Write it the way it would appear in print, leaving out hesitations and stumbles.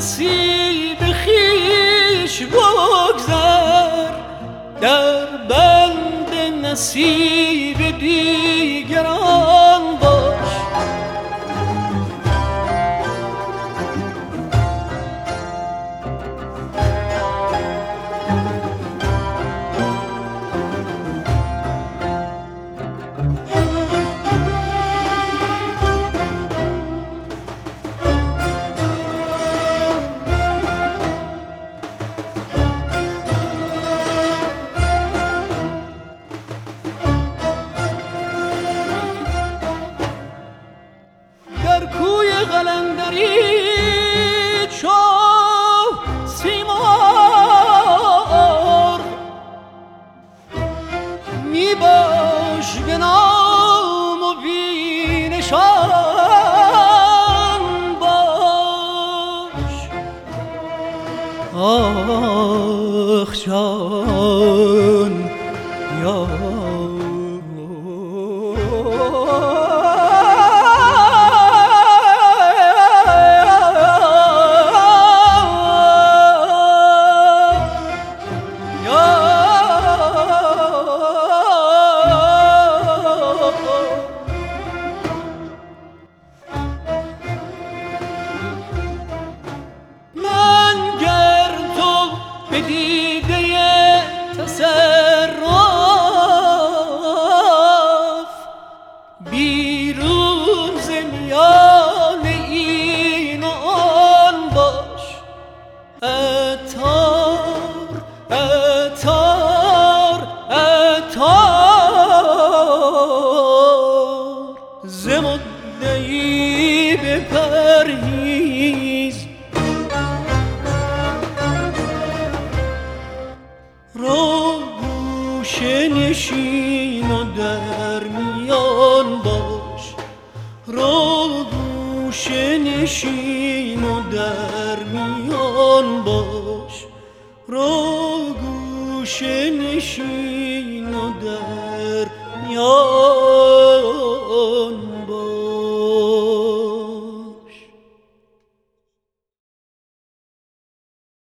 نصیب خویش بگذر، در بند نصیب دیگران باش. در کوی قلندری چو سیمار می باش به نام و بی نشان باش. آخ جان یا به دیده تصرف بیرون ز میان این و آن باش. عطار عطار عطار ز مدعی بپرهیز، رو گوشه نشین و در میان باش. رو گوشه نشین و در میان باش. رو گوشه نشین و در میان